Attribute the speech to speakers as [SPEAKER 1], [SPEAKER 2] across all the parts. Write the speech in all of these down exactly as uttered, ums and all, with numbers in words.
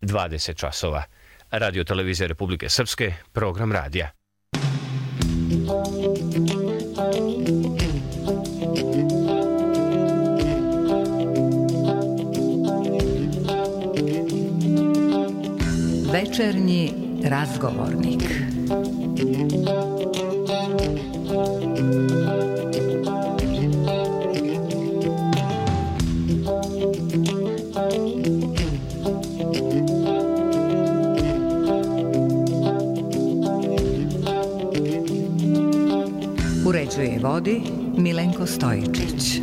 [SPEAKER 1] dvadeset časova. Radio televizija Republike Srpske, program radija.
[SPEAKER 2] Večernji razgovornik. Uređuje i vodi Milenko Stojičić.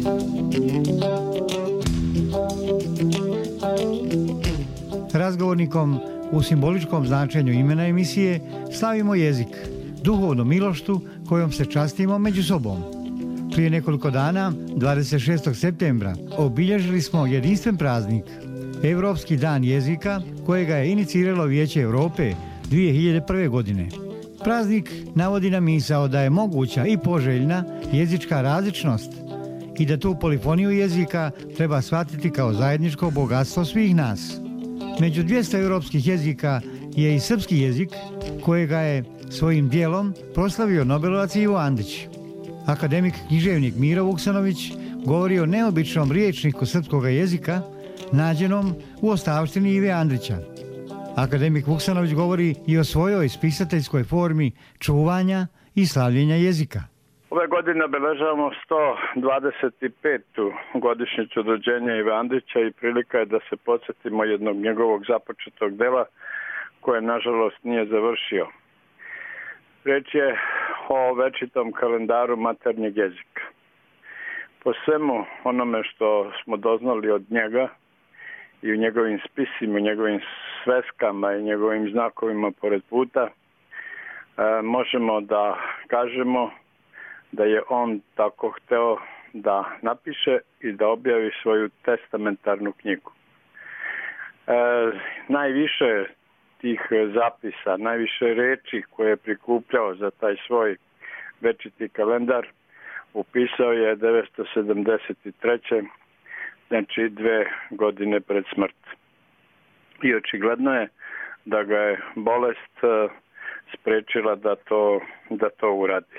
[SPEAKER 3] Razgovornikom u simboličkom značenju imena emisije slavimo jezik, duhovnu miloštu kojom se častimo među sobom. Prije nekoliko dana, dvadeset šestog septembra, obilježili smo jedinstven praznik, Evropski dan jezika, kojega je iniciralo Vijeće Europe dvije hiljade prve. godine. Praznik navodi na misao da je moguća i poželjna jezička različnost i da tu polifoniju jezika treba shvatiti kao zajedničko bogatstvo svih nas. Među dvjesto europskih jezika je i srpski jezik, kojega je svojim dijelom proslavio Nobelovac Ivo Andrić. Akademik književnik Miro Vuksanović govori o neobičnom riječniku srpskog jezika, nađenom u ostavštini Ive Andrića. Akademik Vuksanović govori i o svojoj spisateljskoj formi čuvanja i slavljenja jezika.
[SPEAKER 4] Ove godine obeležavamo sto dvadeset petu godišnjicu rođenja Ive Andrića i prilika je da se podsjetimo jednog njegovog započetog dela koje nažalost nije završio. Riječ je o večitom kalendaru maternjeg jezika. Po svemu onome što smo doznali od njega i u njegovim spisima, u njegovim sveskama i njegovim znakovima pored puta, možemo da kažemo da je on tako hteo da napiše i da objavi svoju testamentarnu knjigu. E, najviše tih zapisa, najviše reči koje je prikupljao za taj svoj večiti kalendar upisao je devetsto sedamdeset treće. znači dve godine pred smrt. I očigledno je da ga je bolest sprečila da to, da to uradi.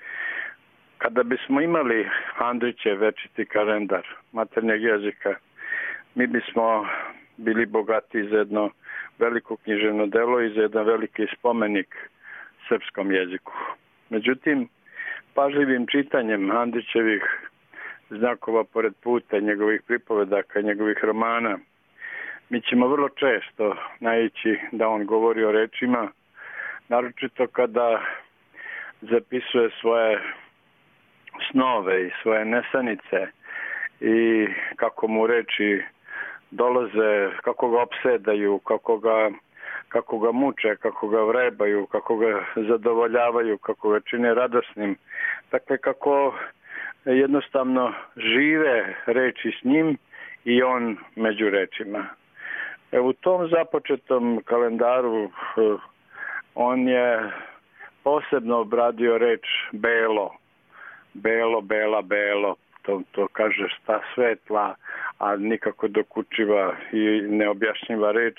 [SPEAKER 4] Kada bismo imali Andrićev večiti kalendar maternjeg jezika, mi bismo bili bogati za jedno veliko književno delo i za jedan veliki spomenik srpskom jeziku. Međutim, pažljivim čitanjem Andrićevih znakova pored puta, njegovih pripovedaka, njegovih romana, mi ćemo vrlo često naići da on govori o rečima, naročito kada zapisuje svoje snove i svoje nesanice i kako mu reči dolaze, kako ga opsedaju, kako ga, kako ga muče, kako ga vrebaju, kako ga zadovoljavaju, kako ga čine radosnim. Dakle, kako jednostavno žive reči s njim i on među rečima. E, u tom započetom kalendaru on je posebno obradio reč belo. Belo, bela, belo. To, to kaže sta svetla, a nikako dokučiva i neobjašnjiva reč.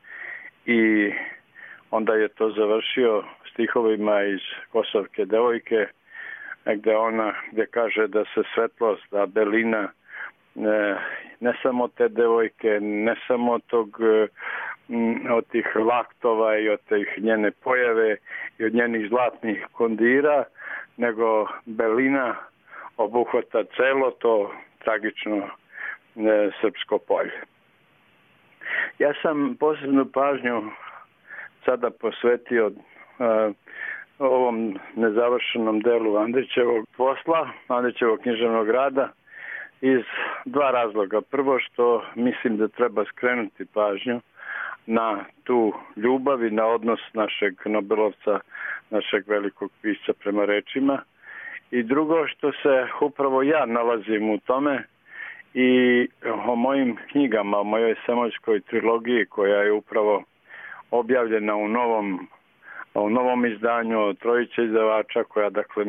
[SPEAKER 4] I onda je to završio stihovima iz Kosovke devojke, gdje ona gdje kaže da se svetlost, da belina ne, ne samo te devojke, ne samo tog od tih laktova i od tih njene pojave i od njenih zlatnih kondira, nego belina obuhvata celo to tragično ne, srpsko polje. Ja sam posebnu pažnju sada posvetio uh, ovom nezavršenom delu Andrićevog posla, Andrićevog književnog rada, iz dva razloga. Prvo, što mislim da treba skrenuti pažnju na tu ljubav i na odnos našeg Nobelovca, našeg velikog pisca prema rečima. I drugo, što se upravo ja nalazim u tome i o mojim knjigama, o mojoj Samoljskoj trilogiji koja je upravo objavljena u novom, u novom izdanju od trojice izdavača, koja dakle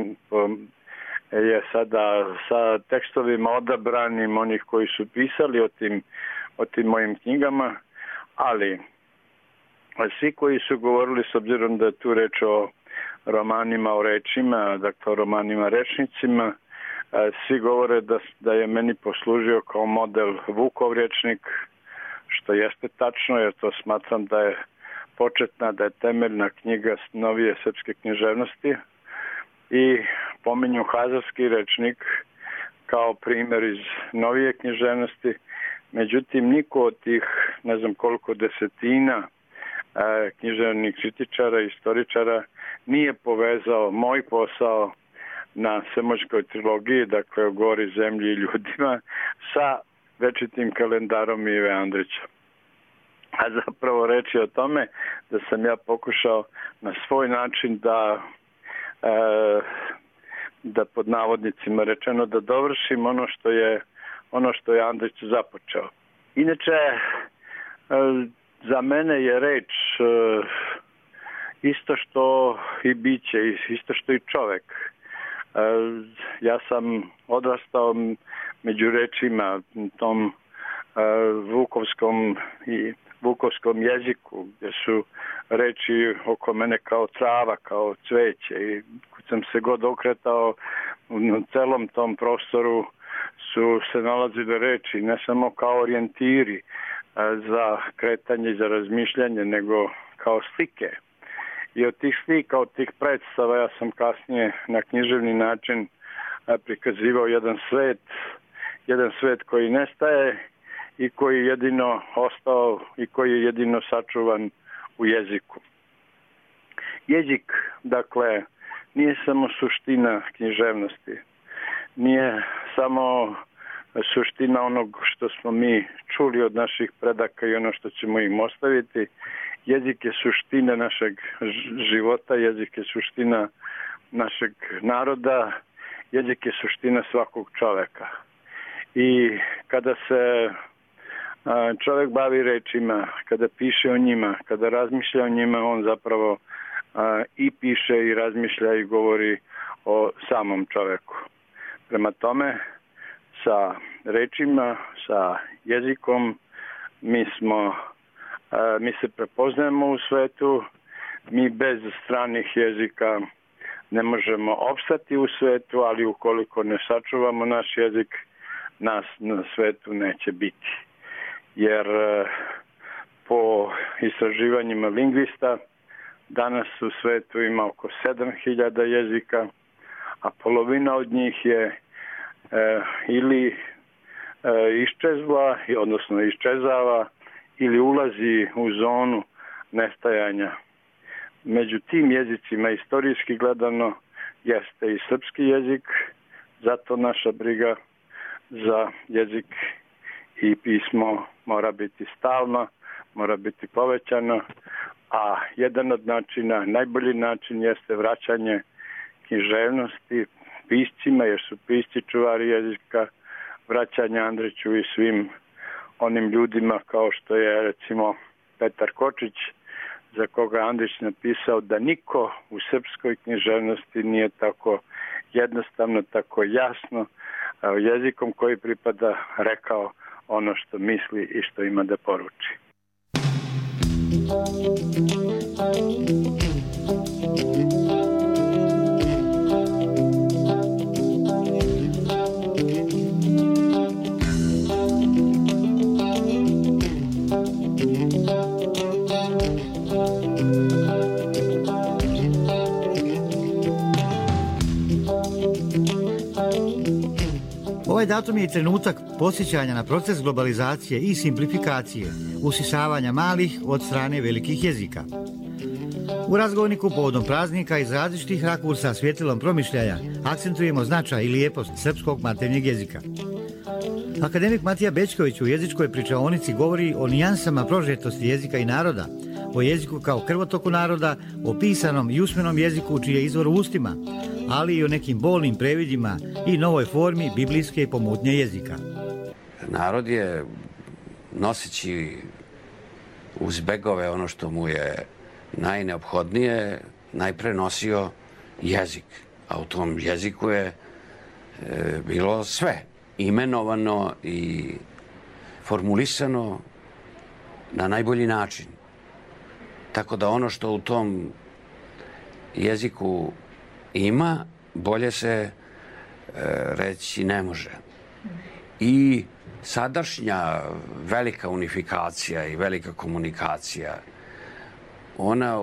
[SPEAKER 4] je sada sa tekstovima odabranim onih koji su pisali o tim, o tim mojim knjigama, ali svi koji su govorili, s obzirom da je tu reč o romanima o rečima, dakle o romanima rečnicima, svi govore da, da je meni poslužio kao model Vukov rječnik, što jeste tačno, jer to smatram da je početna, da je temeljna knjiga novije srpske književnosti, i pominju Hazarski rečnik kao primjer iz novije književnosti. Međutim, niko od tih, ne znam koliko desetina e, književnih kritičara i istoričara nije povezao moj posao na Svemoćkoj trilogiji, dakle o gori, zemlji i ljudima, sa večitim kalendarom Ive Andrića. A zapravo reč je o tome da sam ja pokušao na svoj način da e, da pod navodnicima rečeno da dovršim ono što je ono što je Andrić započeo. Inače, e, za mene je reč e, isto što i biće, isto što i čovek. E, ja sam odrastao među rečima, tom e, vukovskom i vukovskom jeziku, gdje su reči oko mene kao trava, kao cveće, i kad sam se god okretao na celom tom prostoru su se nalazile reči, ne samo kao orijentiri za kretanje i za razmišljanje, nego kao slike. I od tih slika, od tih predstava ja sam kasnije na književni način prikazivao jedan svet, jedan svet koji nestaje i koji je jedino ostao i koji je jedino sačuvan u jeziku. Jezik, dakle, nije samo suština književnosti, nije samo suština onog što smo mi čuli od naših predaka i ono što ćemo im ostaviti. Jezik je suština našeg života, jezik je suština našeg naroda, jezik je suština svakog čoveka. I kada se čovjek bavi rečima, kada piše o njima, kada razmišlja o njima, on zapravo a, i piše i razmišlja i govori o samom čovjeku. Prema tome, sa rečima, sa jezikom, mi smo, a, mi se prepoznajemo u svetu, mi bez stranih jezika ne možemo opstati u svetu, ali ukoliko ne sačuvamo naš jezik, nas na svetu neće biti. Jer po istraživanjima lingvista danas u svetu ima oko sedam hiljada jezika, a polovina od njih je e, ili e, iščezla, odnosno iščezava, ili ulazi u zonu nestajanja. Među tim jezicima, istorijski gledano, jeste i srpski jezik, zato naša briga za jezik i pismo mora biti stalno, mora biti povećano, a jedan od načina, najbolji način jeste vraćanje književnosti piscima, jer su pisci čuvari jezika, vraćanje Andriću i svim onim ljudima kao što je recimo Petar Kočić, za koga Andrić napisao da niko u srpskoj književnosti nije tako jednostavno, tako jasno, jezikom koji pripada rekao ono što misli i što ima da poruči.
[SPEAKER 3] Ovaj datum je i trenutak podsjećanja na proces globalizacije i simplifikacije, usisavanja malih od strane velikih jezika. U razgovorniku povodom praznika iz različitih rakursa svjetlilom promišljaja akcentujemo značaj i lijepost srpskog maternjeg jezika. Akademik Matija Bećković u jezičkoj pričaonici govori o nijansama prožetosti jezika i naroda, o jeziku kao krvotoku naroda, o pisanom i usmenom jeziku čiji je izvor u ustima, ali i o nekim bolnim previdima i novoj formi biblijske pomutnje jezika.
[SPEAKER 5] Narod je, noseći uz begove ono što mu je najneophodnije, najpre nosio jezik. A u tom jeziku je e, bilo sve imenovano i formulisano na najbolji način. Tako da ono što u tom jeziku ima, bolje se e, reći ne može. I sadašnja velika unifikacija i velika komunikacija, ona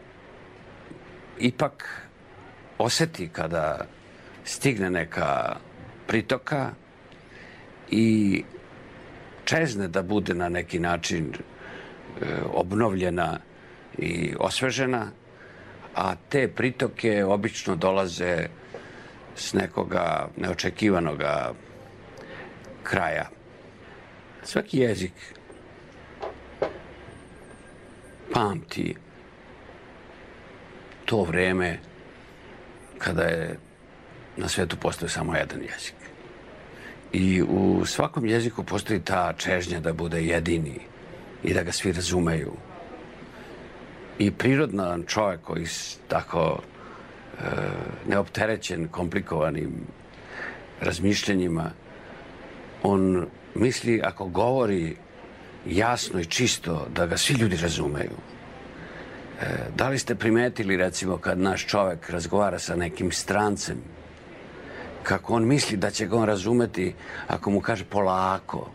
[SPEAKER 5] ipak osjeti kada stigne neka pritoka i čezne da bude na neki način e, obnovljena i osvežena, a te pritoke obično dolaze s nekoga neočekivanoga kraja. Svaki jezik pamti to vreme kada je na svijetu postoji samo jedan jezik. I u svakom jeziku postoji ta čežnja da bude jedini i da ga svi razumeju. I prirodan čovjek koji tako e, neopterećen komplikovanim razmišljanjima, on misli ako govori jasno i čisto da ga svi ljudi razumeju. E, da li ste primetili recimo kad naš čovjek razgovara sa nekim strancem, kako on misli da će ga on razumeti ako mu kaže polako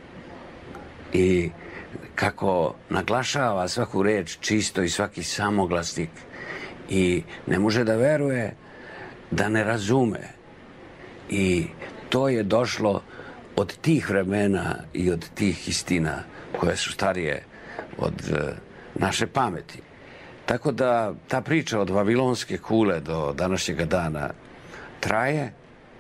[SPEAKER 5] i kako naglašava svaku reč čisto i svaki samoglasnik i ne može da veruje da ne razume. I to je došlo od tih vremena i od tih istina koje su starije od naše pameti. Tako da ta priča od Vavilonske kule do današnjega dana traje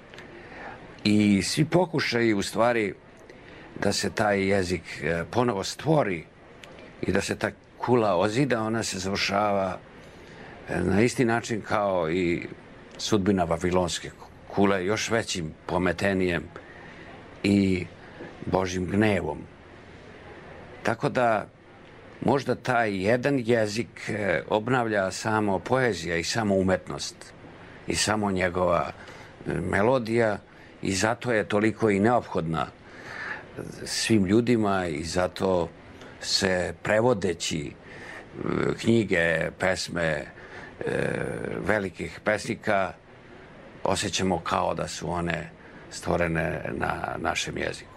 [SPEAKER 5] i svi pokušaju u stvari da se taj jezik ponovo stvori i da se ta kula ozida, ona se završava na isti način kao i sudbina Vavilonske kule, još većim pometenijem i Božjim gnevom. Tako da možda taj jedan jezik obnavlja samo poezija i samo umetnost i samo njegova melodija i zato je toliko i neophodna svim ljudima i zato se prevodeći knjige, pesme velikih pesnika osjećamo kao da su one stvorene na našem jeziku.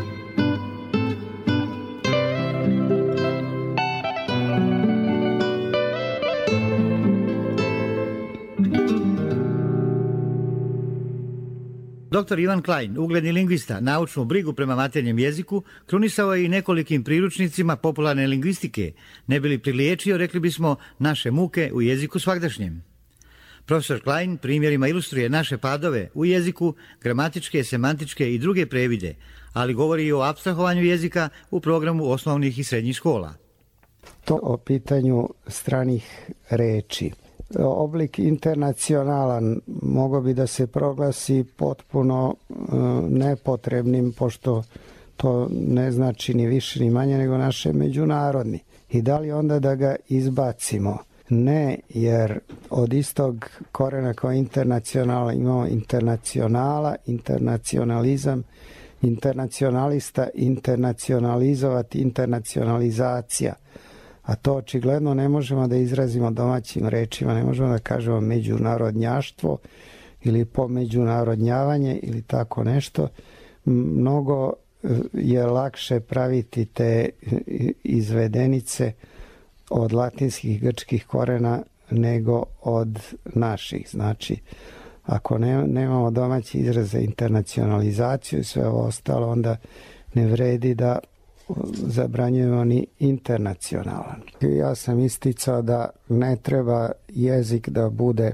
[SPEAKER 3] Doktor Ivan Klein, ugledni lingvista, naučnu brigu prema maternjem jeziku, krunisao je i nekolikim priručnicima popularne lingvistike, ne bi li priliječio, rekli bismo, naše muke u jeziku svagdašnjem. Profesor Klein primjerima ilustruje naše padove u jeziku, gramatičke, semantičke i druge previde, ali govori i o apstrahovanju jezika u programu osnovnih i srednjih škola.
[SPEAKER 6] To o pitanju stranih reči. Oblik internacionalan mogao bi da se proglasi potpuno e, nepotrebnim, pošto to ne znači ni više ni manje nego naše međunarodni. I da li onda da ga izbacimo? Ne, jer od istog korena kao internacionala imamo internacionala, internacionalizam, internacionalista, internacionalizovati, internacionalizacija. A to očigledno ne možemo da izrazimo domaćim rečima, ne možemo da kažemo međunarodnjaštvo ili pomeđunarodnjavanje ili tako nešto. Mnogo je lakše praviti te izvedenice od latinskih i grčkih korena nego od naših. Znači, ako ne, nemamo domaći izraz za internacionalizaciju i sve ovo ostalo, onda ne vredi da zabranjujemo ni internacionalan. Ja sam isticao da ne treba jezik da bude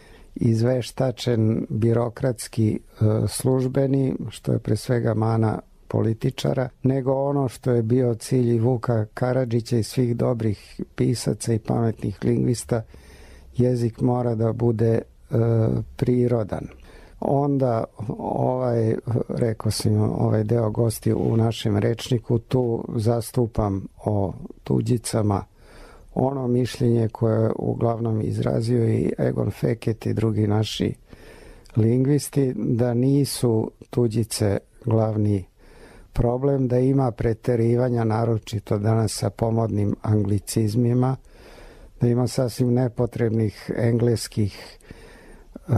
[SPEAKER 6] izveštačen, birokratski, službeni, što je pre svega mana političara, nego ono što je bio cilj i Vuka Karadžića i svih dobrih pisaca i pametnih lingvista, jezik mora da bude e, prirodan. Onda ovaj, rekao sam, ovaj deo gosti u našem rečniku, tu zastupam o tuđicama ono mišljenje koje je uglavnom izrazio i Egon Feket i drugi naši lingvisti, da nisu tuđice glavni problem, da ima preterivanja, naročito danas sa pomodnim anglicizmima, da ima sasvim nepotrebnih engleskih uh,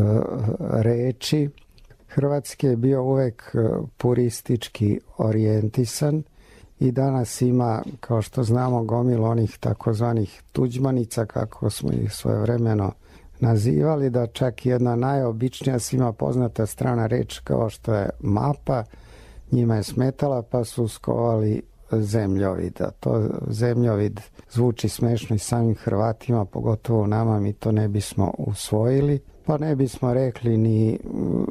[SPEAKER 6] reči. Hrvatski je bio uvek puristički orijentisan i danas ima, kao što znamo, gomilu onih takozvanih tuđmanica, kako smo ih svojevremeno nazivali, da čak jedna najobičnija svima poznata strana reč kao što je mapa, njima je smetala pa su skovali zemljovid. A to zemljovid zvuči smešno i samim Hrvatima, pogotovo nama, mi to ne bismo usvojili. Pa ne bismo rekli ni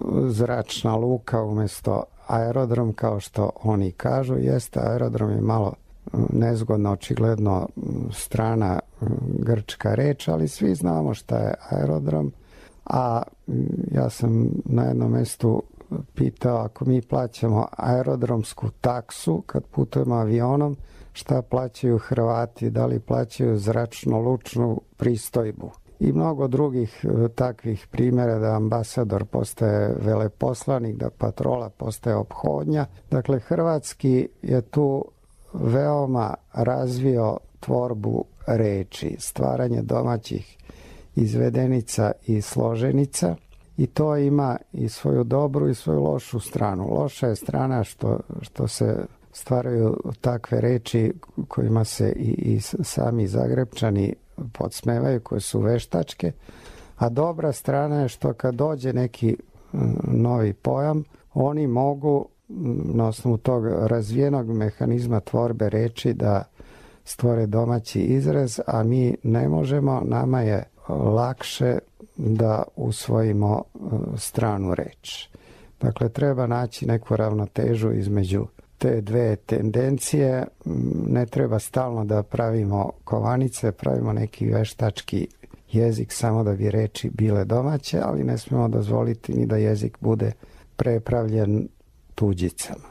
[SPEAKER 6] zračna luka umjesto aerodrom, kao što oni kažu. Jeste, aerodrom je malo nezgodno, očigledno strana grčka reč, ali svi znamo šta je aerodrom. A ja sam na jednom mjestu pitao, ako mi plaćamo aerodromsku taksu kad putujemo avionom, šta plaćaju Hrvati, da li plaćaju zračno-lučnu pristojbu? I mnogo drugih takvih primjera, da ambasador postaje veleposlanik, da patrola postaje ophodnja. Dakle, hrvatski je tu veoma razvio tvorbu reči, stvaranje domaćih izvedenica i složenica, i to ima i svoju dobru i svoju lošu stranu. Loša je strana što, što se stvaraju takve reči kojima se i, i sami Zagrebčani podsmevaju, koje su veštačke, a dobra strana je što kad dođe neki novi pojam, oni mogu na osnovu tog razvijenog mehanizma tvorbe reči da stvore domaći izraz, a mi ne možemo, nama je lakše da usvojimo stranu reč. Dakle, treba naći neku ravnotežu između te dve tendencije. Ne treba stalno da pravimo kovanice, pravimo neki veštački jezik samo da bi reči bile domaće, ali ne smijemo dozvoliti ni da jezik bude prepravljen tuđicama.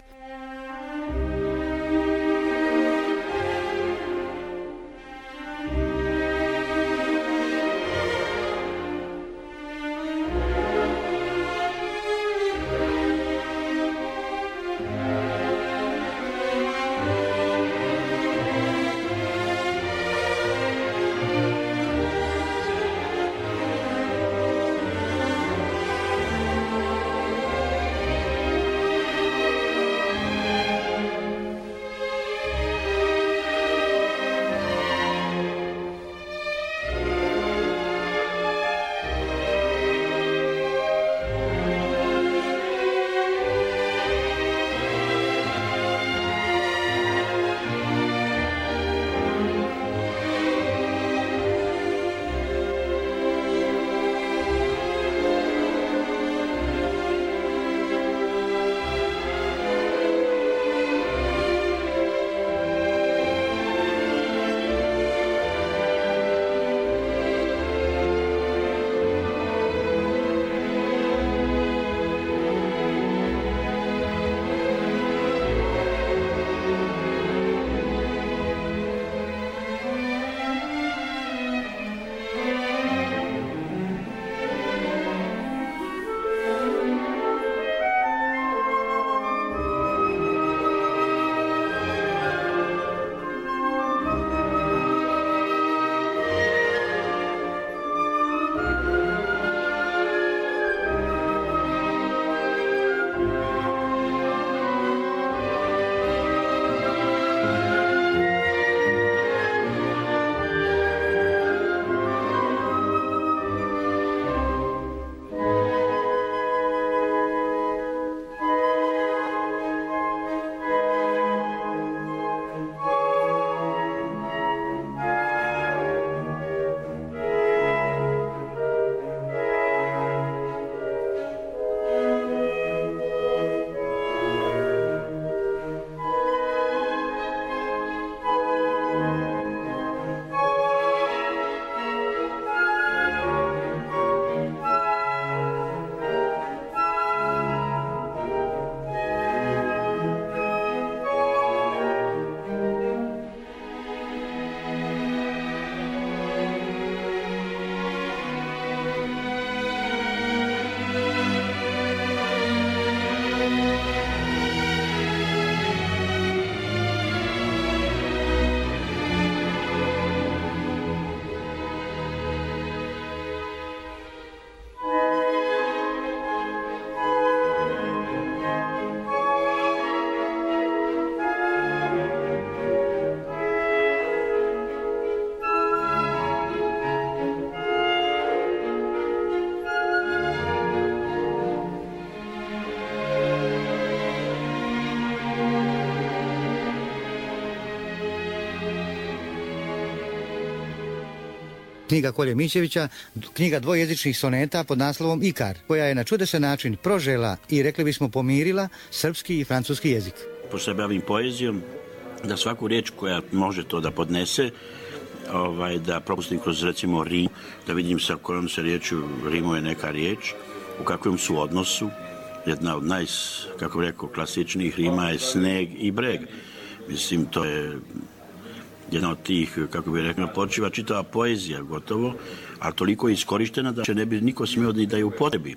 [SPEAKER 3] knjiga Kolje Mićevića, knjiga dvojezičnih soneta pod naslovom Ikar, koja je na čudesan način prožela i, rekli bismo, pomirila srpski i francuski jezik.
[SPEAKER 7] Pošto se bavim poezijom, da svaku riječ koja može to da podnese, ovaj, da propustim kroz, recimo, rim, da vidim sa kojom se riječu rimuje neka riječ, u kakvom su odnosu. Jedna od naj, kako bih rekao, klasičnijih rima je sneg i breg. Mislim, to je jedna od tih, kako bih rekao, počiva čitava poezija, gotovo, a toliko je iskorištena da će ne bi niko smio ni da je upotrebi.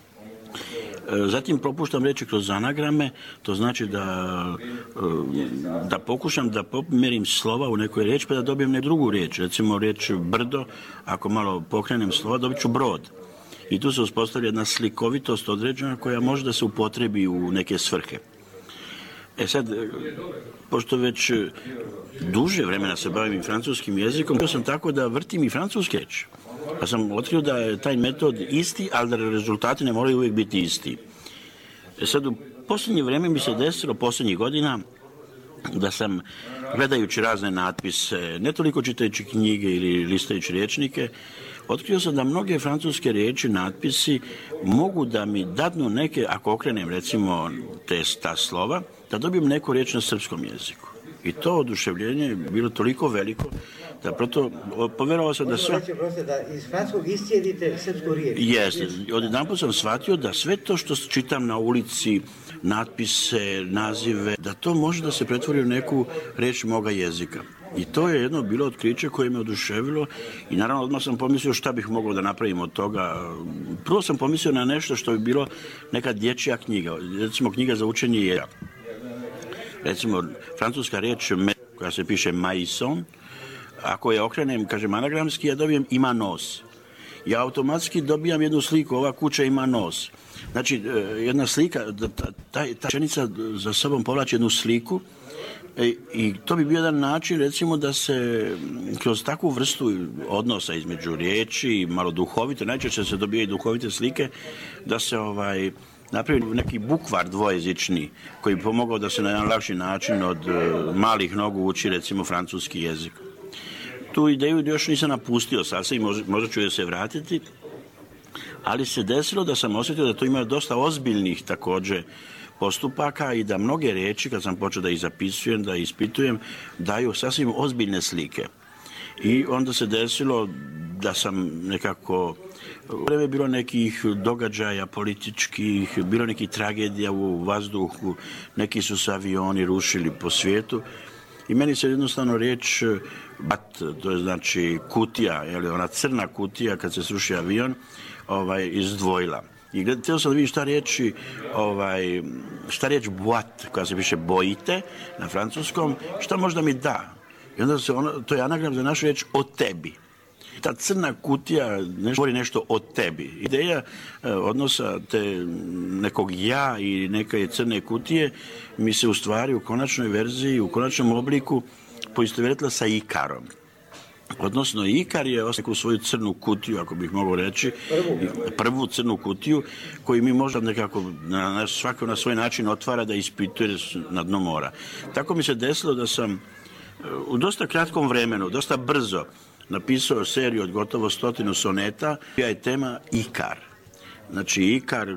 [SPEAKER 7] Zatim propuštam reći kroz anagrame, to znači da, da pokušam da pomerim slova u nekoj riječi pa da dobijem ne drugu riječ. Recimo riječ brdo, ako malo pokrenem slova, dobit ću brod. I tu se uspostavlja jedna slikovitost određena koja može da se upotrebi u neke svrhe. E sad, pošto već duže vremena se bavim francuskim jezikom, bio sam tako da vrtim i francuske riječi. Pa sam otkrio da je taj metod isti, ali da rezultati ne moraju uvijek biti isti. E sad, u posljednje vreme mi se desilo, posljednjih godina, da sam, gledajući razne natpise, ne toliko čitajući knjige ili listajući rječnike, otkrio sam da mnoge francuske riječi, natpisi, mogu da mi dadnu neke, ako okrenem recimo te, ta slova, da dobijem neku riječ na srpskom jeziku. I to oduševljenje je bilo toliko veliko da proto poverovao sam da sve...
[SPEAKER 3] Da iz francuskog iscijedite srpsku riječ.
[SPEAKER 7] Jeste. Odjedanput sam shvatio da sve to što čitam na ulici, natpise, nazive, da to može da se pretvori u neku riječ moga jezika. I to je jedno bilo otkriće koje me oduševilo i naravno odmah sam pomislio šta bih mogao da napravim od toga. Prvo sam pomislio na nešto što bi bilo neka dječja knjiga, recimo knjiga za učenje jezika. Recimo, francuska riječ koja se piše maison, ako je okrenem, kažem anagramski, ja dobijem ima nos. Ja automatski dobijam jednu sliku, ova kuća ima nos. Znači, jedna slika, ta, ta, ta rečenica za sobom povlači jednu sliku i, i to bi bio jedan način, recimo, da se kroz takvu vrstu odnosa između riječi, malo duhovite, najčešće se dobije i duhovite slike, da se ovaj... napravi neki bukvar dvojezični koji bi pomogao da se na jedan lakši način od uh, malih nogu uči recimo francuski jezik. Tu ideju još nisam napustio sasvim, možda, možda ću je se vratiti, ali se desilo da sam osjetio da to ima dosta ozbiljnih također postupaka i da mnoge riječi, kad sam počeo da ih zapisujem, da ih ispitujem, daju sasvim ozbiljne slike. I onda se desilo da sam nekako... U vreme je bilo nekih događaja političkih, bilo nekih tragedija u vazduhu, neki su se avioni rušili po svijetu i meni se jednostavno riječ bat, to je znači kutija, je li, ona crna kutija kad se sruši avion, ovaj, izdvojila. I htio sam da vidim šta riječi, ovaj, šta riječ boat, koja se piše bojite na francuskom, šta možda mi da. I onda se ono, to je anagram za našu riječ o tebi. Ta crna kutija nešto, govori nešto o tebi. Ideja e, odnosa te nekog ja i neke crne kutije mi se u stvari u konačnoj verziji, u konačnom obliku poistovjetila sa Ikarom. Odnosno, Ikar je ostavio svoju crnu kutiju, ako bih mogao reći, prvu, prvu crnu kutiju, koju mi možda nekako na, na, svako na svoj način otvara da ispituje na dno mora. Tako mi se desilo da sam u dosta kratkom vremenu, dosta brzo, napisao seriju od gotovo stotinu soneta, koja je tema Ikar. Znači, Ikar,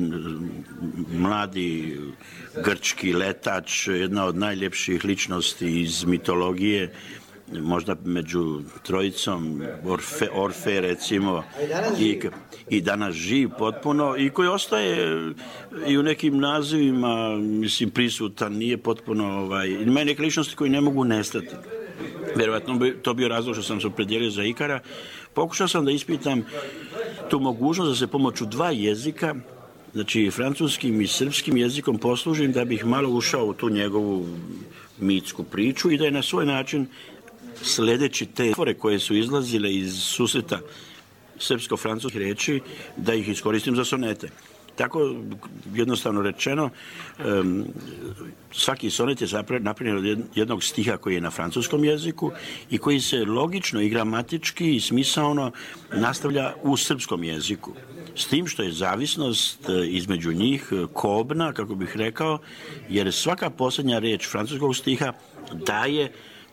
[SPEAKER 7] mladi grčki letač, jedna od najljepših ličnosti iz mitologije, možda među trojicom, Orfe, Orfe recimo, i, i danas živ potpuno, i koji ostaje i u nekim nazivima, mislim, prisutan, nije potpuno, ovaj, ima neke ličnosti koji ne mogu nestati. Vjerovatno bi to bio razlog što sam se opredijelio za Ikara. Pokušao sam da ispitam tu mogućnost da se pomoću dva jezika, znači francuskim i srpskim jezikom, poslužim da bih malo ušao u tu njegovu mitsku priču i da je na svoj način, sledeći te fore koje su izlazile iz susreta srpsko-francuskih reči, da ih iskoristim za sonete. Tako, jednostavno rečeno, um, svaki sonet je napravljen od jednog stiha koji je na francuskom jeziku i koji se logično i gramatički i smisaono nastavlja u srpskom jeziku. S tim što je zavisnost između njih kobna, kako bih rekao, jer svaka posljednja reč francuskog stiha daje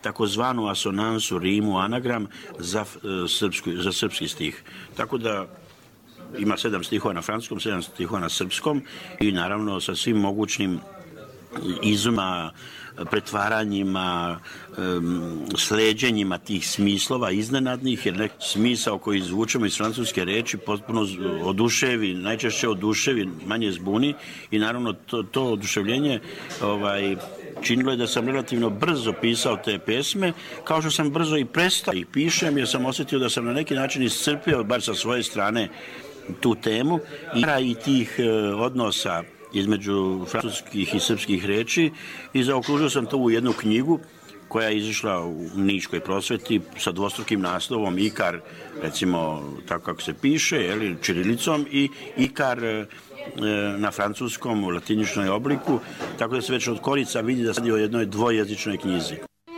[SPEAKER 7] takozvanu asonansu, rimu, anagram za, srpsku, za srpski stih. Tako da ima sedam stihova na francuskom, sedam stihova na srpskom i naravno sa svim mogućnim izuma, pretvaranjima, sleđenjima tih smislova iznenadnih, jer nek smisao koji izvučemo iz francuske reči potpuno oduševi, najčešće oduševi, manje zbuni i naravno to, to oduševljenje ovaj, činilo je da sam relativno brzo pisao te pesme, kao što sam brzo i prestao ih pišem, jer sam osjetio da sam na neki način iscrpio, bar sa svoje strane, tu temu i tih odnosa između francuskih i srpskih reči i zaokružio sam to u jednu knjigu koja je izišla u Niškoj prosveti sa dvostrukim naslovom Ikar, recimo tako kako se piše, jeli, čirilicom i Ikar e, na francuskom u latiničnoj obliku, tako da se već od korica vidi da se radi o jednoj dvojezičnoj knjizi.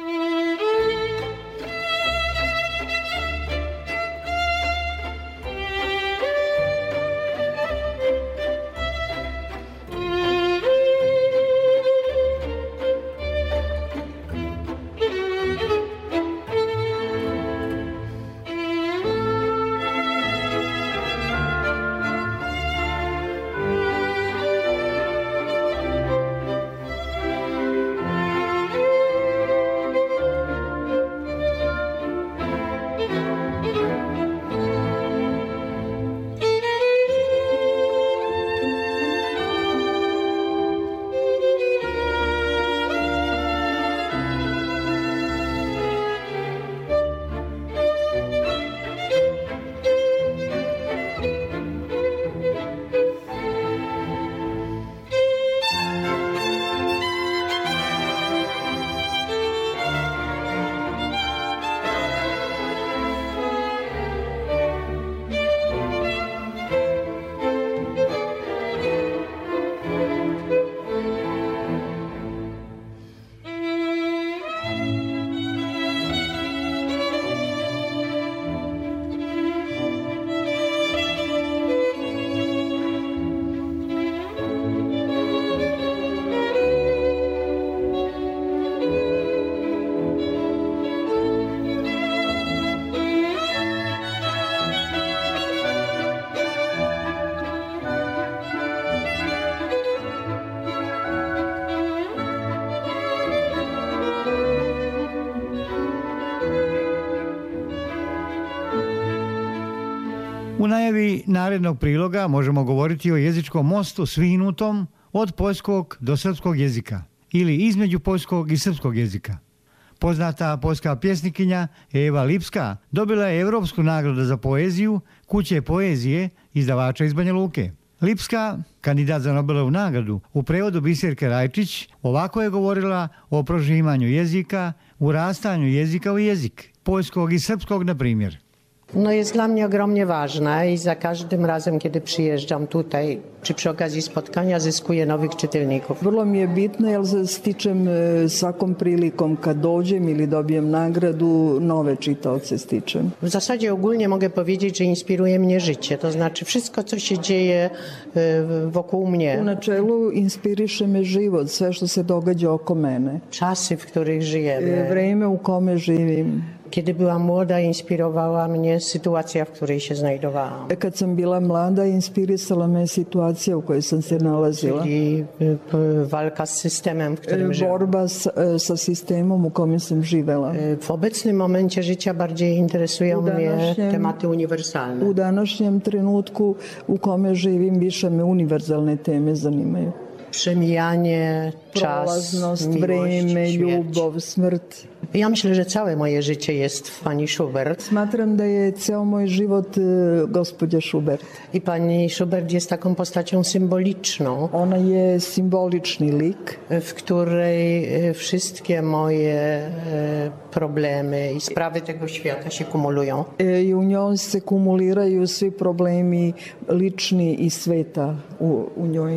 [SPEAKER 3] U najavi narednog priloga možemo govoriti o jezičkom mostu svinutom od poljskog do srpskog jezika ili između poljskog i srpskog jezika. Poznata poljska pjesnikinja Eva Lipska dobila je Evropsku nagradu za poeziju Kuće poezije izdavača iz Banja Luke. Lipska, kandidat za Nobelovu nagradu, u prevodu Biserke Rajčić, ovako je govorila o prožimanju jezika, u rastanju jezika u jezik, poljskog i srpskog na primjer.
[SPEAKER 8] No jest dla mnie ogromnie ważna i za każdym razem, kiedy przyjeżdżam tutaj, czy przy okazji spotkania, zyskuję nowych czytelników.
[SPEAKER 9] Vrlo mi je bitno jer se stičem svakom prilikom kad dođem ili dobijem nagradu, nove čitaoce stičem.
[SPEAKER 8] W zasadzie ogólnie mogę powiedzieć, że inspiruje mnie życie, to znaczy wszystko, co się dzieje wokół mnie.
[SPEAKER 9] U načelu inspiriše me život, sve što se događa oko mene.
[SPEAKER 8] Czasy, w których żyjemy.
[SPEAKER 9] Vreme u kome živim.
[SPEAKER 8] Kiedy byłam młoda, inspirowała mnie sytuacja, w której się znajdowałam.
[SPEAKER 9] Kad sam bila mlada, inspirisala me situacija u kojoj sam se nalazila.
[SPEAKER 8] Czyli walka z systemem, w którym żyłam.
[SPEAKER 9] Borba sa sistemom u kojem sam živela.
[SPEAKER 8] W obecnym momencie życia bardziej interesują mnie tematy uniwersalne.
[SPEAKER 9] U današnjem trenutku u kome živim više me univerzalne teme zanimaju.
[SPEAKER 8] Przemijanie, czas, miłość,
[SPEAKER 9] vreme, ljubav, smrt.
[SPEAKER 8] Ja myślę, że całe moje życie jest pani Schubert.
[SPEAKER 9] Smatram da je ceo moj život gospođa Schubert.
[SPEAKER 8] I pani Schubert jest taką postacią symboliczną.
[SPEAKER 9] Ona je symboliczny lik,
[SPEAKER 8] w której wszystkie moje problemy i sprawy tego świata się kumulują.
[SPEAKER 9] I u njoj se kumuliraju svi problemi lični i sveta u, u njoj.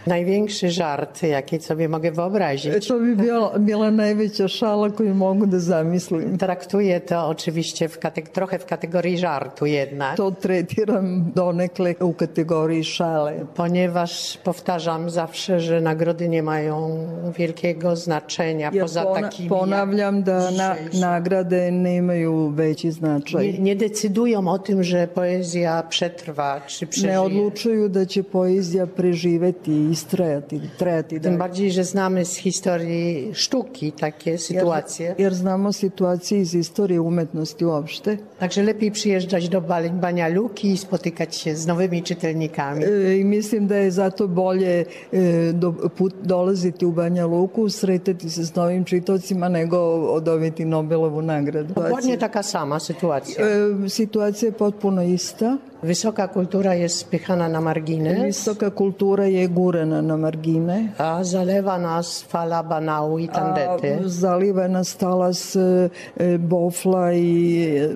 [SPEAKER 8] Największy żart, jaki sobie mogę wyobrazić.
[SPEAKER 9] To bi bila, bila najveća šala koju mogu da zamislim.
[SPEAKER 8] Traktuję to oczywiście w kate- trochę w kategorii żartu jednak.
[SPEAKER 9] To tretiram donekle u kategoriji šale.
[SPEAKER 8] Ponieważ powtarzam zawsze, że nagrody nie mają wielkiego znaczenia
[SPEAKER 9] Jer
[SPEAKER 8] poza
[SPEAKER 9] pona,
[SPEAKER 8] takimi.
[SPEAKER 9] ponavljam da na, nagrade nemaju veći značaj.
[SPEAKER 8] Nie, nie decydują o tym, że poezja przetrwa czy
[SPEAKER 9] Ne
[SPEAKER 8] przeżyje.
[SPEAKER 9] odlučuju da će poezija preživeti i istrajati, trajati.
[SPEAKER 8] Tym bardziej, że znamy z historii sztuki takie sytuacje.
[SPEAKER 9] Jer, jer znamo situacije iz istorije umetnosti uopšte.
[SPEAKER 8] Także lepiej przyjeżdżać do Bal- Banja Luki i spotykać się z nowymi czytelnikami.
[SPEAKER 9] E, I mislim da je zato bolje e, do, put, dolaziti u Banja Luku, sretati se s novim čitocima nego odobiti Nobelovu nagradu.
[SPEAKER 8] Dokładnie taka sama sytuacja.
[SPEAKER 9] E, situacija je potpuno ista.
[SPEAKER 8] Wysoka kultura jest spychana na margines,
[SPEAKER 9] Visoka kultura je gurana na margine.
[SPEAKER 8] a zalewa nas fala banału i tandety.
[SPEAKER 9] A zaliva nas talas e, bofla i e,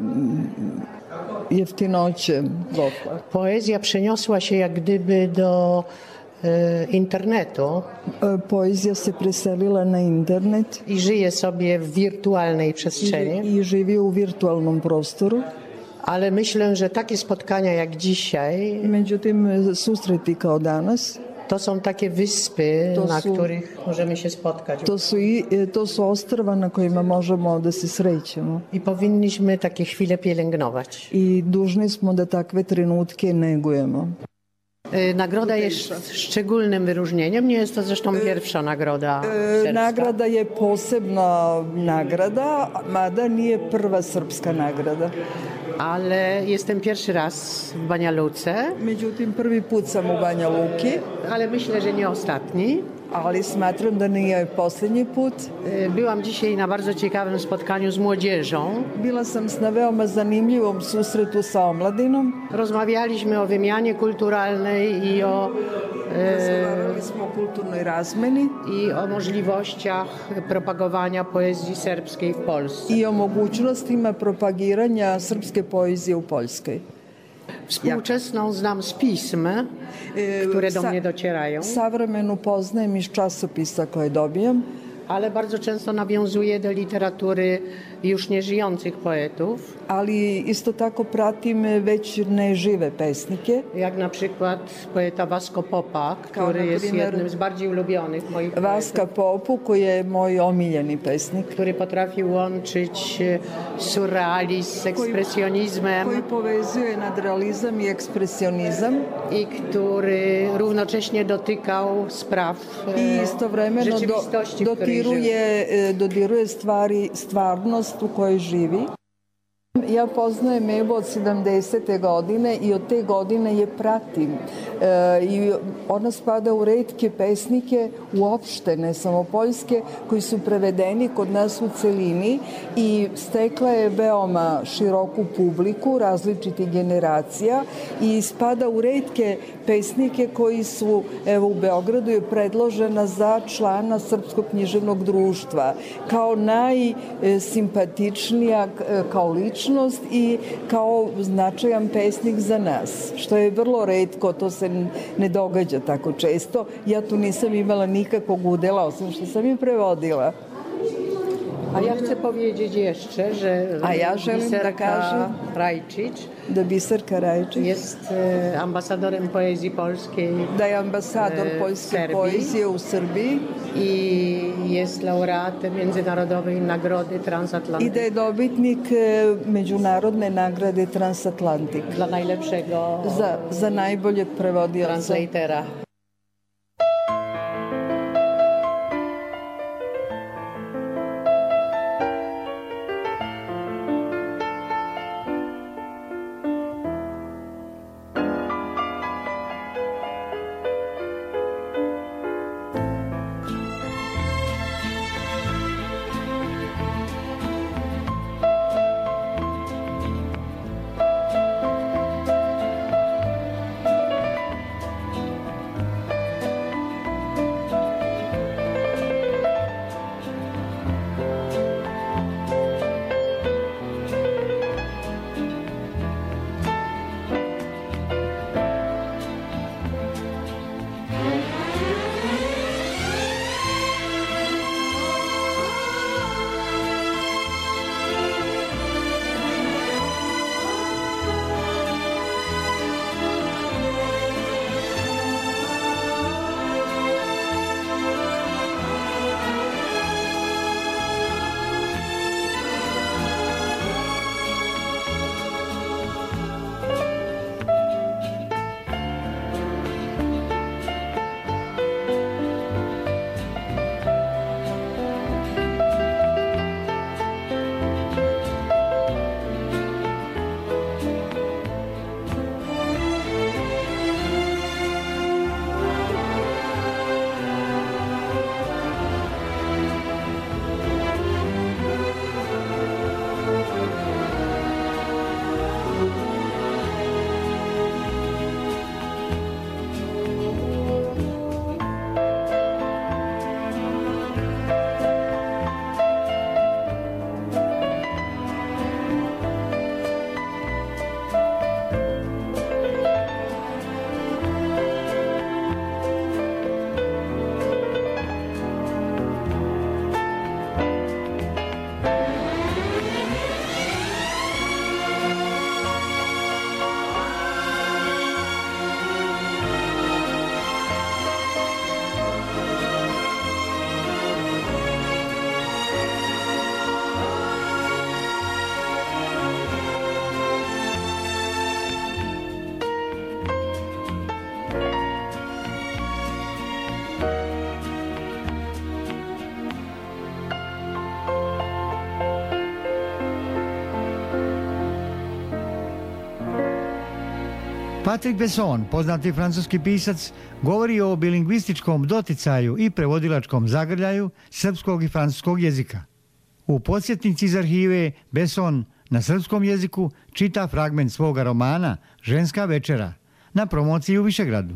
[SPEAKER 9] jeftinoće bofla.
[SPEAKER 8] Poezja przeniosła się jak gdyby do e, internetu
[SPEAKER 9] E, Poezija se preselila na internet
[SPEAKER 8] i żyje sobie w wirtualnej przestrzeni,
[SPEAKER 9] i živi u virtualnom prostoru.
[SPEAKER 8] ale myślę, że takie spotkania jak dzisiaj
[SPEAKER 9] Međutim, susreti kao danas,
[SPEAKER 8] to są takie wyspy,
[SPEAKER 9] To
[SPEAKER 8] na
[SPEAKER 9] su-
[SPEAKER 8] których możemy się spotkać.
[SPEAKER 9] to su, i, e, to su ostrva na kojima možemo da se srećemo.
[SPEAKER 8] I powinniśmy takie chwile pielęgnować.
[SPEAKER 9] I dužni smo da takve trenutke negujemo.
[SPEAKER 8] E, Nagroda jest szczególnym wyróżnieniem. Nie jest to zresztą pierwsza nagroda
[SPEAKER 9] E,
[SPEAKER 8] serbska.
[SPEAKER 9] nagrada je posebna nagrada, mada nije prva srpska nagrada.
[SPEAKER 8] Ale jestem pierwszy raz w Banja Luce,
[SPEAKER 9] Međutim, prvi put sam u Banja Luki,
[SPEAKER 8] ale myślę, że nie ostatni.
[SPEAKER 9] ali smatram da nije posljednji put.
[SPEAKER 8] E, Byłam dzisiaj na bardzo ciekawym spotkaniu z młodzieżą.
[SPEAKER 9] Bila sam s na veoma zanimljivom susretu sa omladinom.
[SPEAKER 8] Rozmawialiśmy o wymianie kulturalnej i o, e,
[SPEAKER 9] Razgovarali smo o kulturnoj razmeni
[SPEAKER 8] i o możliwościach propagowania poezji serbskiej w Polsce.
[SPEAKER 9] i o mogućnostima propagiranja srpske poezije u Poljskoj.
[SPEAKER 8] Współczesną znam z pism,
[SPEAKER 9] E,
[SPEAKER 8] które do
[SPEAKER 9] sa-
[SPEAKER 8] mnie docierają,
[SPEAKER 9] Savremenu poznajem iz časopisa koje dobijam,
[SPEAKER 8] ale bardzo często nawiązuję do literatury już nieżyjących poetów,
[SPEAKER 9] ali isto tako pratim već nežive pesnike.
[SPEAKER 8] jak na przykład poeta Vasko Popa,
[SPEAKER 9] Kao
[SPEAKER 8] który
[SPEAKER 9] na
[SPEAKER 8] jest
[SPEAKER 9] primjer
[SPEAKER 8] jednym z bardziej ulubionych moich
[SPEAKER 9] Vaska
[SPEAKER 8] poetów,
[SPEAKER 9] Popu, koji je moj omiljeni pesnik.
[SPEAKER 8] który potrafi łączyć e, surrealizm z ekspresjonizmem
[SPEAKER 9] Koji povezuje nadrealizam i ekspresionizam
[SPEAKER 8] i który równocześnie dotykał spraw e,
[SPEAKER 9] i istovremeno do,
[SPEAKER 8] rzeczywistości, w której żył.
[SPEAKER 9] dotiruje, e, dodiruje stvari, stvarnost u kojoj živi. Ja poznajem Evu od sedamdesete godine i od te godine je pratim. E, I ona spada u retke pesnike, uopšte, ne samo poljske, koji su prevedeni kod nas u celini i stekla je veoma široku publiku različitih generacija i spada u retke pesnike koji su, evo u Beogradu je predložena za člana Srpskog književnog društva kao najsimpatičnija kao ličnost i kao značajan pesnik za nas, što je vrlo retko, to se ne događa tako često. Ja tu nisam imala nikakvog udela, osim što sam je prevodila.
[SPEAKER 8] A ja chcę powiedzieć jeszcze, że
[SPEAKER 9] A ja želim da
[SPEAKER 8] Biserka
[SPEAKER 9] kažem
[SPEAKER 8] Rajčić
[SPEAKER 9] da Biserka Rajčić
[SPEAKER 8] jest e, ambasadorem poezji polskiej
[SPEAKER 9] da je ambasador
[SPEAKER 8] e,
[SPEAKER 9] poljske
[SPEAKER 8] Srbiji
[SPEAKER 9] poezije u Srbiji
[SPEAKER 8] i jest laureatem Międzynarodowej Nagrody
[SPEAKER 9] i da
[SPEAKER 8] Transatlantyk
[SPEAKER 9] je dobitnik e, međunarodne nagrade Transatlantik
[SPEAKER 8] dla najlepszego
[SPEAKER 9] za, za najboljeg prevodioca.
[SPEAKER 8] translatera.
[SPEAKER 3] Patrick Besson, poznati francuski pisac, govori o bilingvističkom doticaju i prevodilačkom zagrljaju srpskog i francuskog jezika. U podsjetnici iz arhive Besson na srpskom jeziku čita fragment svoga romana Ženska večera na promociji u Višegradu.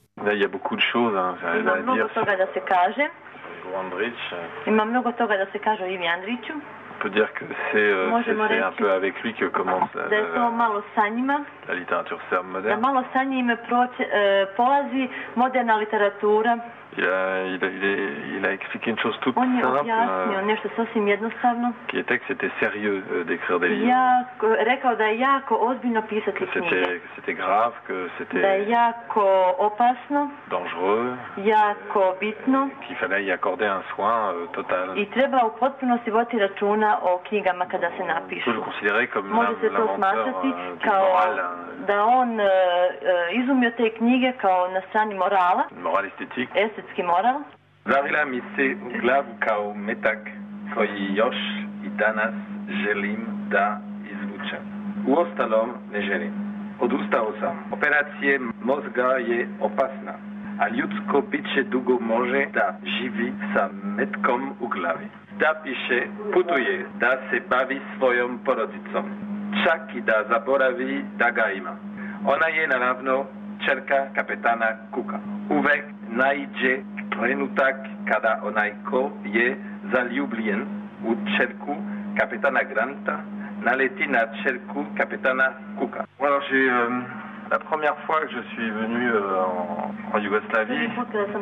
[SPEAKER 10] Ima mnogo toga da se kaže. Ima mnogo toga da se kaže o Ivi Andriću.
[SPEAKER 11] On peut dire que c'est euh, c'est un peu avec lui que commence
[SPEAKER 10] da je to malo sa njima,
[SPEAKER 11] la littérature serbe moderne.
[SPEAKER 10] Da malo sa njim proće, e, polazi moderna literatura.
[SPEAKER 11] Il a, il, a, il, est, il a expliqué une chose toute
[SPEAKER 10] On je
[SPEAKER 11] simple,
[SPEAKER 10] objasnio nešto sasvim jednostavno.
[SPEAKER 11] Qui était que c'était sérieux euh, d'écrire des livres.
[SPEAKER 10] Jako, rekao da je jako ozbiljno pisati knjige.
[SPEAKER 11] Que c'était grave, que c'était
[SPEAKER 10] da je jako opasno,
[SPEAKER 11] dangereux,
[SPEAKER 10] jako bitno.
[SPEAKER 11] Qu'il fallait y accorder un soin euh, total.
[SPEAKER 10] I treba u potpunosti voditi računa o knjigama kada se napišu.
[SPEAKER 11] Le considérer comme
[SPEAKER 10] Može se to smatrati kao da on uh, izumio te knjige kao na strani morala.
[SPEAKER 11] Moral esthétique.
[SPEAKER 10] Estetski moral.
[SPEAKER 12] Varila mi se u glavu kao metak koji još i danas želim da izvučem. U ostalom ne želim. Odustao sam. Operacija mozga je opasna, a ljudsko biće dugo može da živi sa metkom u glavi. Da piše, putuje, da se bavi svojom porodicom. Čak i da zaboravi da ga ima. Ona je naravno čerka kapetana Cooka. Uvek najđe trenutak kada onaj ko je zaljubljen u čerku kapetana Granta naleti na čerku kapetana Cooka.
[SPEAKER 11] Alors j'ai euh, la première fois que je suis venu euh, en, en Yougoslavie.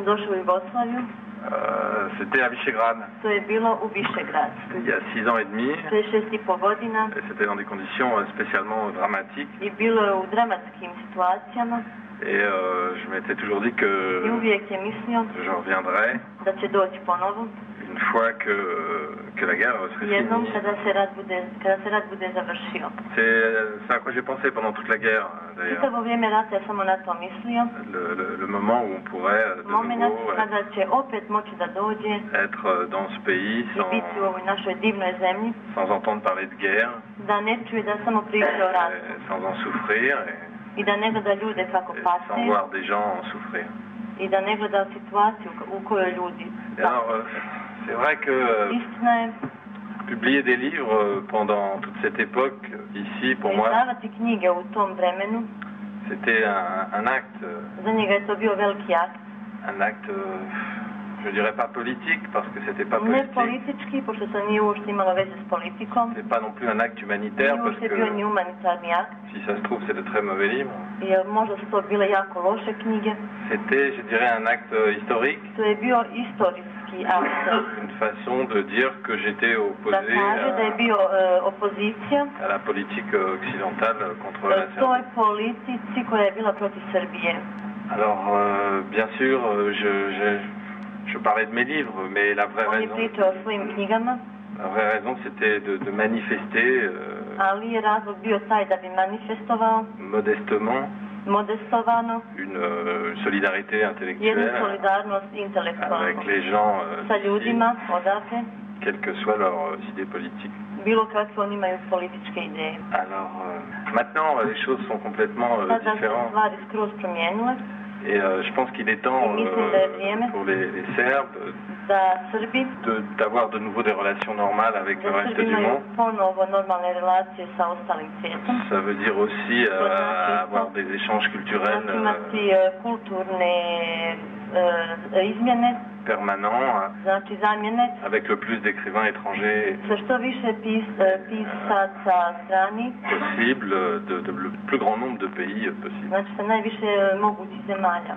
[SPEAKER 11] Euh, c'était à Visegrad.
[SPEAKER 10] To je bilo u Visegrad.
[SPEAKER 11] Il y a six ans et demi.
[SPEAKER 10] Pre šest i po godina.
[SPEAKER 11] Et c'était dans des conditions euh, spécialement dramatiques.
[SPEAKER 10] I bilo je u dramatskim situacijama.
[SPEAKER 11] Et euh, je m'étais toujours dit que
[SPEAKER 10] I uvijek je mislio
[SPEAKER 11] je reviendrais.
[SPEAKER 10] Da će doći ponovo.
[SPEAKER 11] Une fois que, que la guerre serait
[SPEAKER 10] Jednom
[SPEAKER 11] finie.
[SPEAKER 10] kada se rat bude, kada se rat bude završio.
[SPEAKER 11] C'est à quoi j'ai pensé pendant toute la guerre, d'ailleurs.
[SPEAKER 10] Čitavo vrijeme rata ja samo na to mislio.
[SPEAKER 11] Le, le, le moment où on pourrait de
[SPEAKER 10] Moment
[SPEAKER 11] nouveau
[SPEAKER 10] kada će opet moći da dođe
[SPEAKER 11] être dans ce pays
[SPEAKER 10] i
[SPEAKER 11] sans,
[SPEAKER 10] biti u ovoj našoj divnoj zemlji.
[SPEAKER 11] sans entendre parler de guerre,
[SPEAKER 10] Da ne čuje da samo priča o ratu.
[SPEAKER 11] et sans en souffrir, et,
[SPEAKER 10] I da ne gleda ljude kako
[SPEAKER 11] et sans
[SPEAKER 10] pate.
[SPEAKER 11] voir des gens en souffrir.
[SPEAKER 10] I da ne gleda situaciju u kojoj ljudi
[SPEAKER 11] Et alors, euh, c'est vrai que euh,
[SPEAKER 10] Istina je,
[SPEAKER 11] publier des livres euh, pendant toute cette époque, ici, pour moi,
[SPEAKER 10] izdavati knjige u tom vremenu,
[SPEAKER 11] c'était un, un acte, euh,
[SPEAKER 10] za njega je to bio veliki akt.
[SPEAKER 11] un acte, euh, je dirais pas politique, parce que c'était pas
[SPEAKER 10] Ne
[SPEAKER 11] politique.
[SPEAKER 10] politički, pošto to nije uopšte imalo veze s politikom.
[SPEAKER 11] C'est pas non plus un acte humanitaire,
[SPEAKER 10] Nije
[SPEAKER 11] parce
[SPEAKER 10] uopšte bio ni
[SPEAKER 11] que
[SPEAKER 10] humanitarni akt.
[SPEAKER 11] si ça se trouve, c'est de très mauvais livres.
[SPEAKER 10] Jer možda su to bile jako loše knjige.
[SPEAKER 11] C'était, je dirais, un acte euh, historique,
[SPEAKER 10] To je bio istorijski akt.
[SPEAKER 11] une façon de dire que j'étais
[SPEAKER 10] Da
[SPEAKER 11] opposé
[SPEAKER 10] kaže da je bio e, opozicija
[SPEAKER 11] à, à la politique euh, occidentale contre la
[SPEAKER 10] e, toj
[SPEAKER 11] Serbie.
[SPEAKER 10] politici koja je bila protiv Srbije.
[SPEAKER 11] Alors, euh, bien sûr, euh, je, je, je parlais de mes livres, mais la vraie
[SPEAKER 10] On je
[SPEAKER 11] raison,
[SPEAKER 10] pričao o svojim knjigama,
[SPEAKER 11] la vraie raison, c'était de, de manifester euh,
[SPEAKER 10] ali je razlog bio taj da bi manifestovao
[SPEAKER 11] modestement
[SPEAKER 10] modestovano
[SPEAKER 11] une euh, solidarité
[SPEAKER 10] jednu
[SPEAKER 11] intellectuelle
[SPEAKER 10] solidarnost
[SPEAKER 11] avec
[SPEAKER 10] intelektualnu
[SPEAKER 11] les gens, euh,
[SPEAKER 10] sa
[SPEAKER 11] ici,
[SPEAKER 10] ljudima odavde,
[SPEAKER 11] quelles que soient leurs euh, idées politiques.
[SPEAKER 10] bilo kakve oni imaju političke ideje.
[SPEAKER 11] Alors, euh, maintenant, euh, les choses sont complètement euh,
[SPEAKER 10] Sada se
[SPEAKER 11] différentes.
[SPEAKER 10] stvari skroz promijenile.
[SPEAKER 11] Et euh, je pense qu'il est temps
[SPEAKER 10] I mislim da je
[SPEAKER 11] euh,
[SPEAKER 10] vrijeme
[SPEAKER 11] pour les, les Serbes
[SPEAKER 10] da Srbi,
[SPEAKER 11] de- d'avoir de, nouveau des relations normales avec le
[SPEAKER 10] da
[SPEAKER 11] reste
[SPEAKER 10] Srbi
[SPEAKER 11] du
[SPEAKER 10] imaju
[SPEAKER 11] monde.
[SPEAKER 10] ponovo normalne relacije sa ostalim svijetom.
[SPEAKER 11] Ça veut dire aussi euh, avoir des échanges culturels
[SPEAKER 10] Znači
[SPEAKER 11] euh,
[SPEAKER 10] imati e, kulturne e, izmjene,
[SPEAKER 11] permanents
[SPEAKER 10] znači zamjene,
[SPEAKER 11] avec le plus d'écrivains étrangers
[SPEAKER 10] sa što više pis, e, pisaca strani,
[SPEAKER 11] possible, de, de le plus grand nombre de pays euh, possible.
[SPEAKER 10] znači sa najviše e, mogućih zemalja.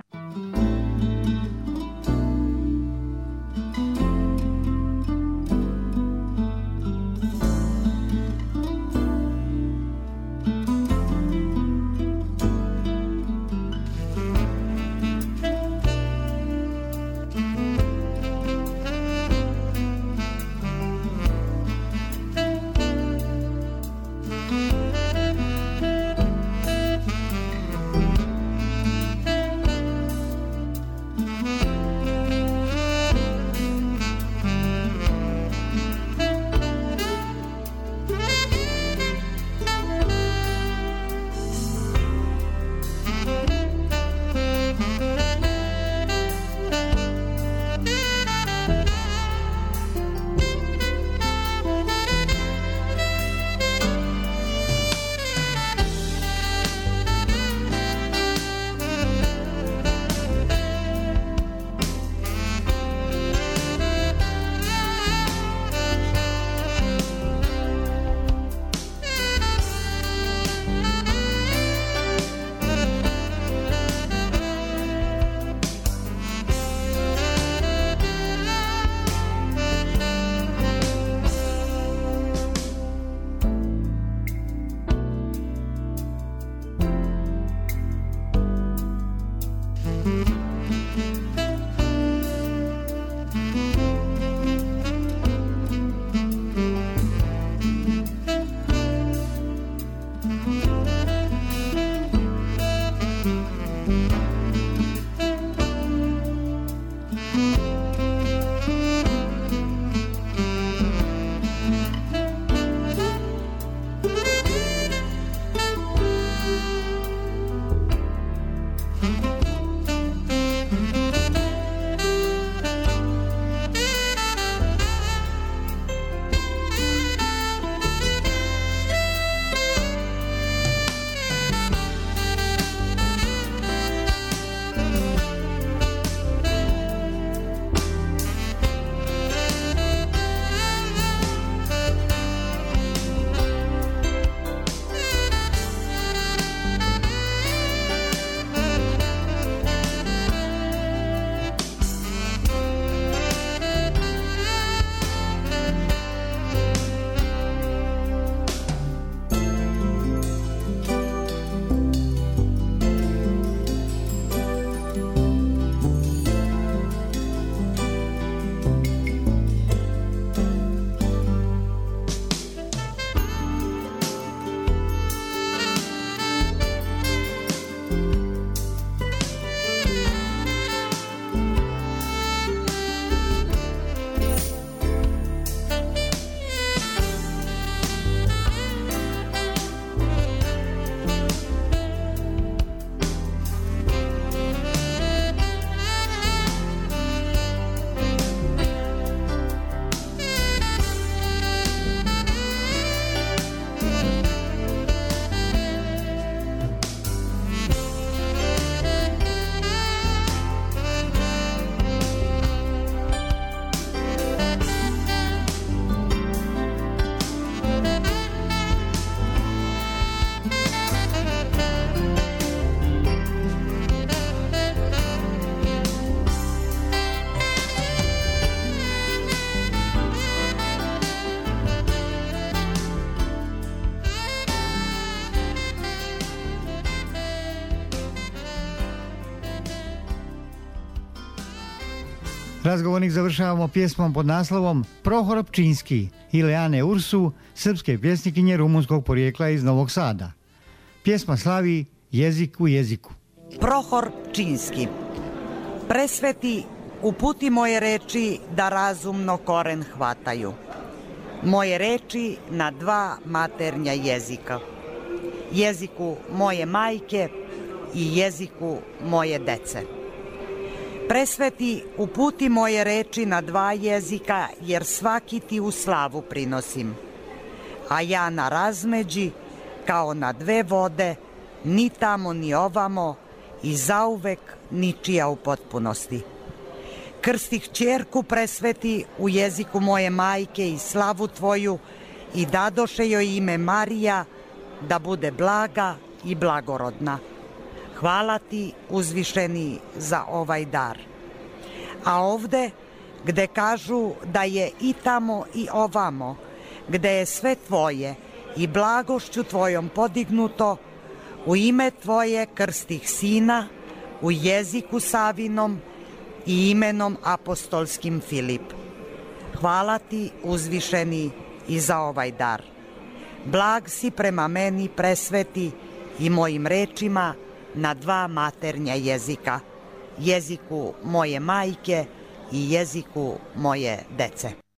[SPEAKER 3] Razgovornik završavamo pjesmom pod naslovom Prohor Pčinski Ileane Ursu, srpske pjesnikinje rumunskog porijekla iz Novog Sada. Pjesma slavi jezik u jeziku.
[SPEAKER 13] Prohor Pčinski. Presveti, uputi moje reči da razumno koren hvataju. Moje reči na dva maternja jezika. Jeziku moje majke i jeziku moje dece. Presveti, uputi moje reči na dva jezika, jer svaki ti u slavu prinosim. A ja na razmeđi, kao na dve vode, ni tamo ni ovamo, i zauvek ničija u potpunosti. Krstih ćerku presveti u jeziku moje majke i slavu tvoju i dadoše joj ime Marija, da bude blaga i blagorodna. Hvala ti, uzvišeni, za ovaj dar. A ovde, gde kažu da je i tamo i ovamo, gde je sve tvoje i blagošću tvojom podignuto, u ime tvoje krstih sina, u jeziku Savinom i imenom apostolskim Filip. Hvala ti, uzvišeni, i za ovaj dar. Blag si prema meni, presveti, i mojim rečima na dva maternja jezika, jeziku moje majke i jeziku moje dece.